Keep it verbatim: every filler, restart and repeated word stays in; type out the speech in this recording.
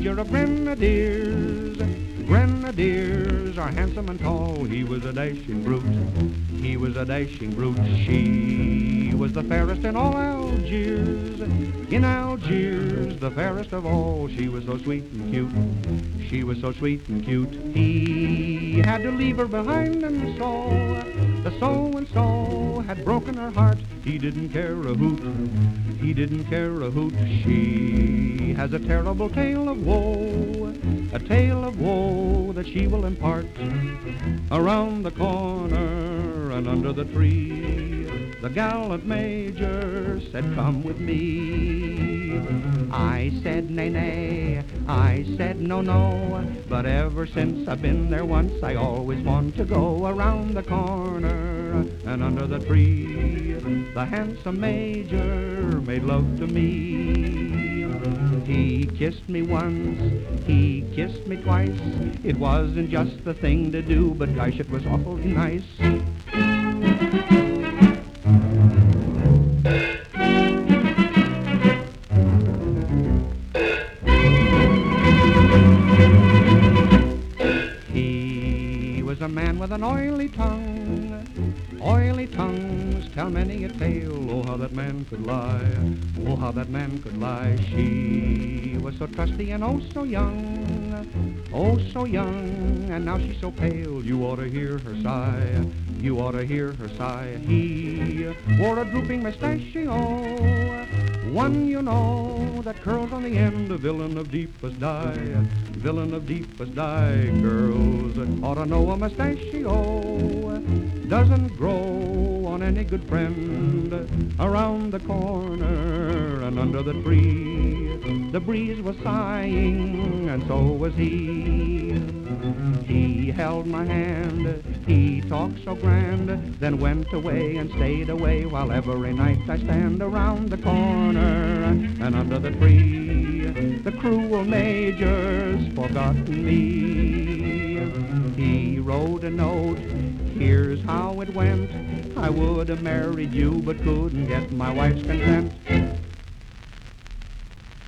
major of grenadiers. Grenadiers are handsome and tall. He was a dashing brute. He was a dashing brute. She was the fairest in all Algiers. In Algiers, the fairest of all. She was so sweet and cute. She was so sweet and cute. He had to leave her behind, and so the so-and-so had broken her heart. He didn't care a hoot. He didn't care a hoot. She has a terrible tale of woe, a tale of woe that she will impart. Around the corner and under the tree, the gallant major said, "Come with me." I said, "Nay, nay," I said, "No, no," but ever since I've been there once, I always want to go. Around the corner and under the tree, the handsome major made love to me. He kissed me once, he kissed me twice. It wasn't just the thing to do, but gosh, it was awfully nice. He was a man with an oily tongue. Oily tongues tell many a tale. Oh, how that man could lie. Oh, how that man could lie. She was so trusty and oh so young. Oh, so young, and now she's so pale. You ought to hear her sigh. You ought to hear her sigh. He wore a drooping mustachio, one, you know, that curls on the end. A villain of deepest dye. Villain of deepest dye. Girls ought to know a mustachio doesn't grow on any good friend. Around the corner and under the tree, the breeze was sighing, and so was he. He held my hand, he talked so grand, then went away and stayed away, while every night I stand around the corner and under the tree. The cruel major's forgotten me. He wrote a note, here's how it went. I would have married you, but couldn't get my wife's consent.